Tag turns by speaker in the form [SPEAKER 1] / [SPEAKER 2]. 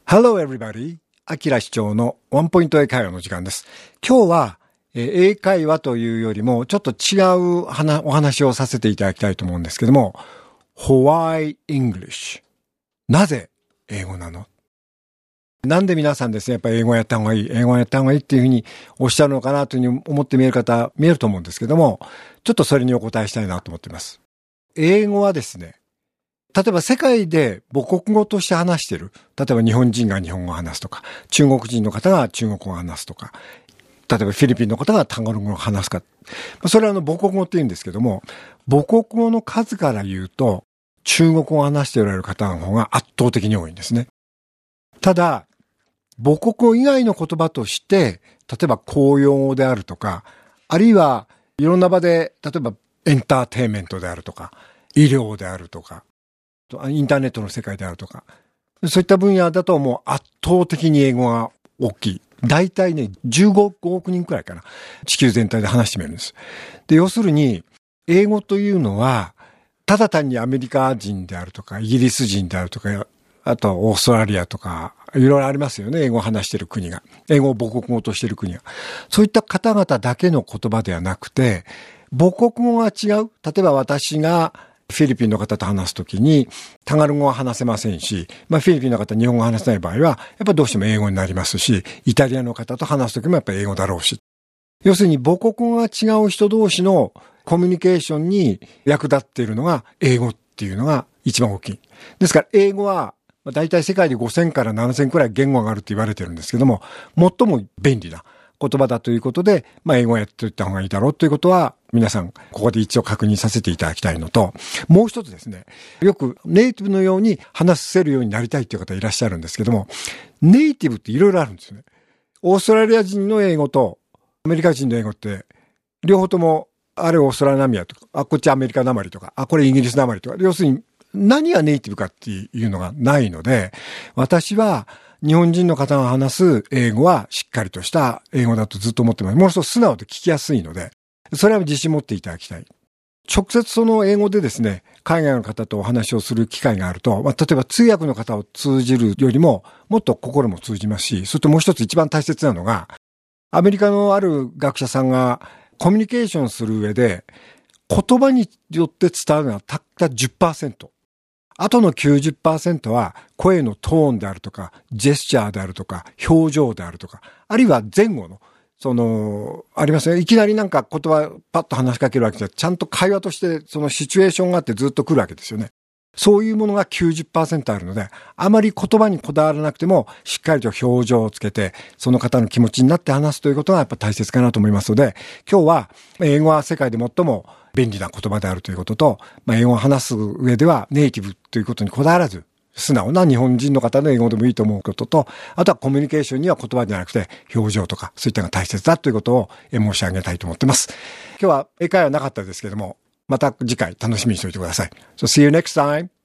[SPEAKER 1] Hello everybody! アキラ市長のワンポイント英会話の時間です。今日は英会話というよりもちょっと違うお話をさせていただきたいと思うんですけども、Why English? なぜ英語なの？なんで皆さんですね、やっぱり英語やった方がいいっていうふうにおっしゃるのかなというふうに思って見えると思うんですけども、ちょっとそれにお答えしたいなと思っています。英語はですね、例えば世界で母国語として話している。例えば日本人が日本語を話すとか、中国人の方が中国語を話すとか、例えばフィリピンの方がタガログ語を話すか。それは母国語って言うんですけども、母国語の数から言うと、中国語を話しておられる方の方が圧倒的に多いんですね。ただ、母国語以外の言葉として、例えば公用語であるとか、あるいはいろんな場で、例えばエンターテインメントであるとか、医療であるとか、インターネットの世界であるとか、そういった分野だともう圧倒的に英語が大きい。大体ね、15億人くらいかな。地球全体で話してみるんです。で、要するに、英語というのは、ただ単にアメリカ人であるとか、イギリス人であるとか、あとはオーストラリアとか、いろいろありますよね。英語を話している国が。英語を母国語としている国が。そういった方々だけの言葉ではなくて、母国語が違う。例えば私が、フィリピンの方と話すときに、タガログ語は話せませんし、フィリピンの方日本語を話せない場合は、やっぱりどうしても英語になりますし、イタリアの方と話すときもやっぱり英語だろうし。要するに母国語が違う人同士のコミュニケーションに役立っているのが英語っていうのが一番大きい。ですから英語は、だいたい世界で5000から7000くらい言語があるって言われてるんですけども、最も便利な言葉だということで、英語をやっておいた方がいいだろうということは、皆さん、ここで一応確認させていただきたいのと、もう一つですね、よくネイティブのように話せるようになりたいという方いらっしゃるんですけども、ネイティブっていろいろあるんですよね。オーストラリア人の英語とアメリカ人の英語って、両方とも、あれオーストラリアなまりとか、こっちアメリカなまりとか、これイギリスなまりとか、要するに何がネイティブかっていうのがないので、私は、日本人の方が話す英語はしっかりとした英語だとずっと思ってます。もう一つ素直で聞きやすいので、それは自信持っていただきたい。直接その英語でですね、海外の方とお話をする機会があると、例えば通訳の方を通じるよりも、もっと心も通じますし、それともう一つ一番大切なのが、アメリカのある学者さんがコミュニケーションする上で、言葉によって伝わるのはたった 10%。あとの 90% は声のトーンであるとか、ジェスチャーであるとか、表情であるとか、あるいは前後の、ありますね。いきなりなんか言葉パッと話しかけるわけじゃ、ちゃんと会話としてそのシチュエーションがあってずっと来るわけですよね。そういうものが 90% あるので、あまり言葉にこだわらなくても、しっかりと表情をつけて、その方の気持ちになって話すということがやっぱ大切かなと思いますので、今日は英語は世界で最も便利な言葉であるということと、英語を話す上ではネイティブということにこだわらず、素直な日本人の方の英語でもいいと思うことと、あとはコミュニケーションには言葉じゃなくて表情とかそういったのが大切だということを申し上げたいと思っています。今日は英会話なかったですけども、また次回楽しみにしておいてください。So see you next time!